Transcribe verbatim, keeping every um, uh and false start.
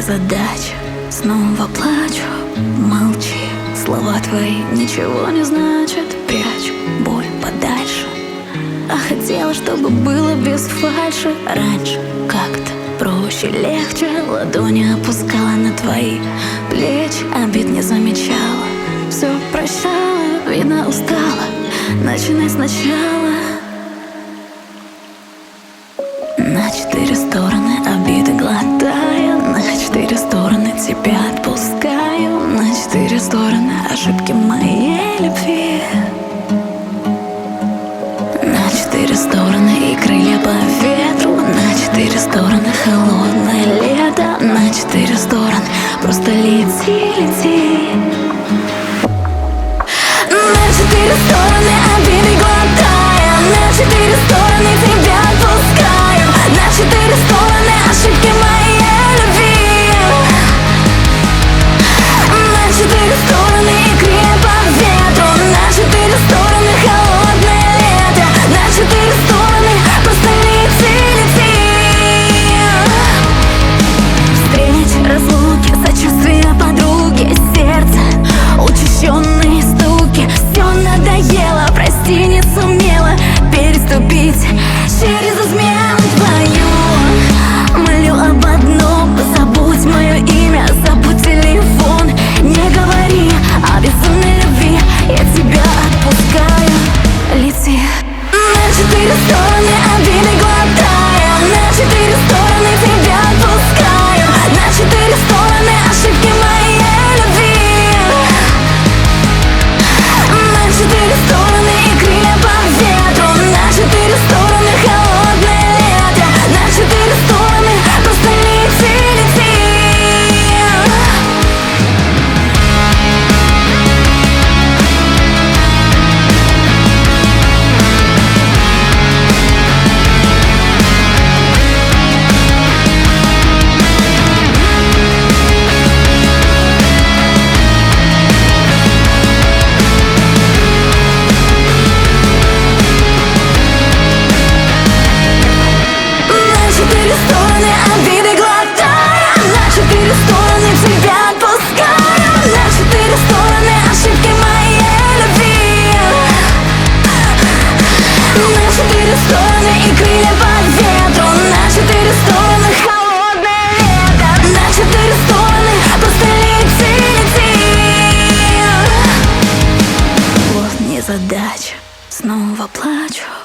незадача. Снова плачу, молчи. Слова твои ничего не значат. Прячу боль подальше. А хотела, чтобы было без фальши. Раньше как-то проще, легче. Ладони опускала на твои плечи. Обид не замечала, все прощала. Видно, устала, начинай сначала. На четыре стороны обиды глотаю, на четыре стороны тебя отпускаю, на четыре стороны ошибки моей любви. На четыре стороны и крылья по ветру, на четыре стороны холодное лето, на четыре стороны просто лети, лети. На четыре стороны обиды глотаю, на четыре стороны тебя отпускаю, на четыре стороны ошибки моей любви. На четыре стороны и крылья по ветру, на четыре стороны холодное лето, на четыре стороны просто лети, лети. Встречи, разлуки, сочувствия подруги, сердце, учащенные стуки. Все надоело, прости, не сумела переступить через измену твою. Молю об одном, забудь мое имя, забудь телефон. Не говори о безумной любви, я тебя отпускаю, лети. На четыре стороны обиды глотаю, на четыре стороны тебя отпускаю, на четыре стороны ошибки моей любви. На четыре стороны и крылья по ветру, на четыре стороны холодное лето, на четыре стороны просто лети, лети. На четыре стороны обиды глотаю, на четыре стороны тебя отпускаю, на четыре стороны ошибки моей любви. На четыре стороны и крылья по ветру, на четыре стороны холодное лето, на четыре стороны просто лети, лети. Вот незадача, снова плачу.